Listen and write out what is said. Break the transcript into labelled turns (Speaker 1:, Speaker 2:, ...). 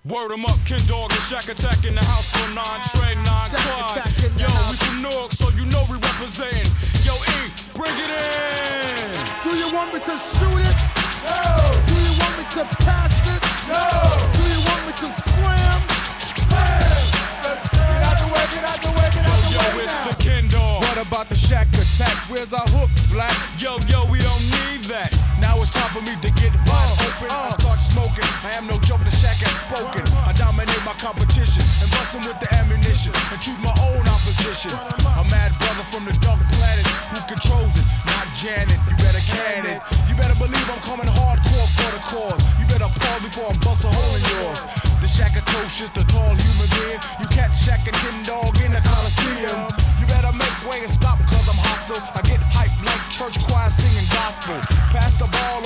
Speaker 1: Word 'em up, Kid Dog and Shack Attack in the house for 9 Trey, 9 Quad. Yo, we from Newark, so you know we representing. Yo, E, bring it in.
Speaker 2: Do you want me to shoot it? No. Do you want me to pass it? No. Do you want me to slam? Slam. Get out the way, get out the way, get out the way.
Speaker 1: Yo, it's the Kid Dog.
Speaker 2: What about the Shack Attack? Where's our hook, Black?
Speaker 1: Yo, we don't need that. Now it's time for me to get wide open. I start smoking. I am no joke, the Shack has spoken. I dominate my competition and bust him with the ammunition and choose my own opposition. A mad brother from the dark planet who controls it, not Janet. You better can it. You better believe I'm coming hardcore for the cause. You better pause before I bust a hole in yours. The Shackatocious, the tall human being. You catch Shack and Kid Dog in the Coliseum. You better make way and stop cause I'm hostile. I get hyped like church choir singing gospel. Pass the ball